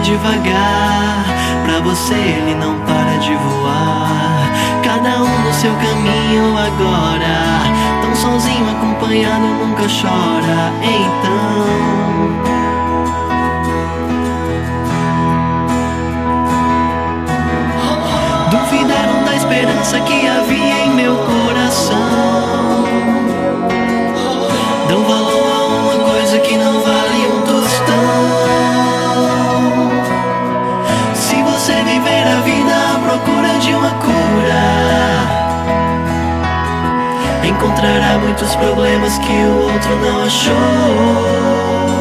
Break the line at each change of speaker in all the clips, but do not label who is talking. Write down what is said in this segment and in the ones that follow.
devagar. Pra você ele não para de voar. Cada um no seu caminho agora. Tão sozinho acompanhado nunca chora. Então duvidaram da esperança que havia em meu coração. Dão valor a uma coisa que não vale um tostão. Se você viver a vida à procura de uma cura, encontrará muitos problemas que o outro não achou.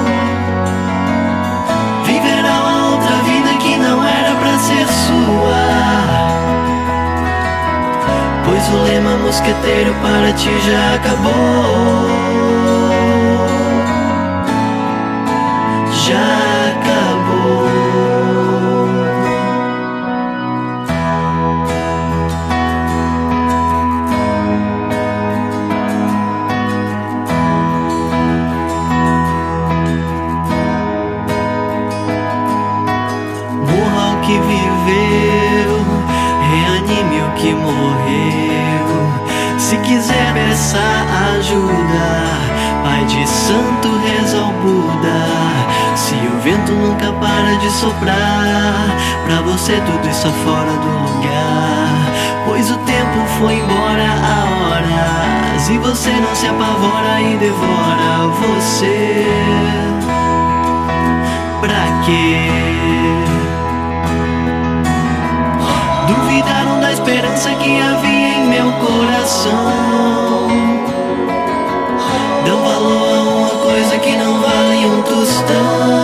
Viverá uma outra vida que não era pra ser sua, pois o lema mosqueteiro para ti já acabou. Já acabou. Morra o que viveu, reanime o que morreu. Se quiser peça ajuda, Pai de santo reza ao Buda. Se o vento nunca para de soprar, pra você tudo está fora do lugar, pois o tempo foi embora há horas e você não se apavora e devora você. Pra quê? Duvidaram da esperança que havia em meu coração. Dão valor a uma coisa que não vale um tostão.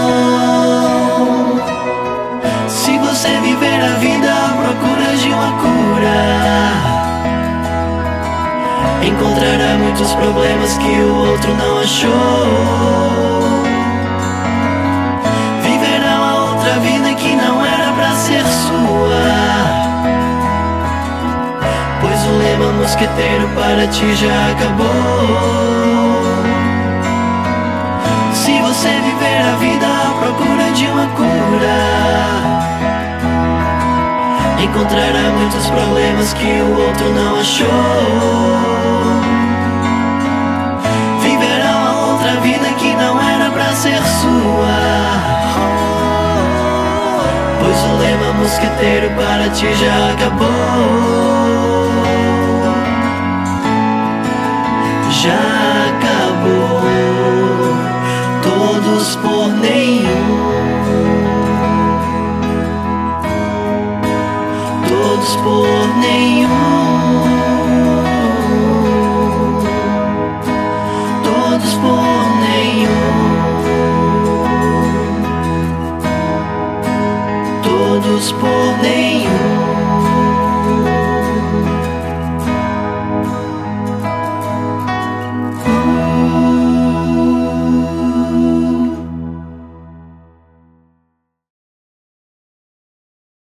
Se você viver a vida à procura de uma cura, encontrará muitos problemas que o outro não achou. Viverá uma outra vida que não era pra ser sua, pois o lema mosqueteiro para ti já acabou. Se você viver a vida à procura de uma cura, encontrará muitos problemas que o outro não achou. Viverá uma outra vida que não era pra ser sua, pois o lema mosqueteiro para ti já acabou. Já acabou. Todos por nenhum, todos por nenhum, todos por nenhum, todos por nenhum.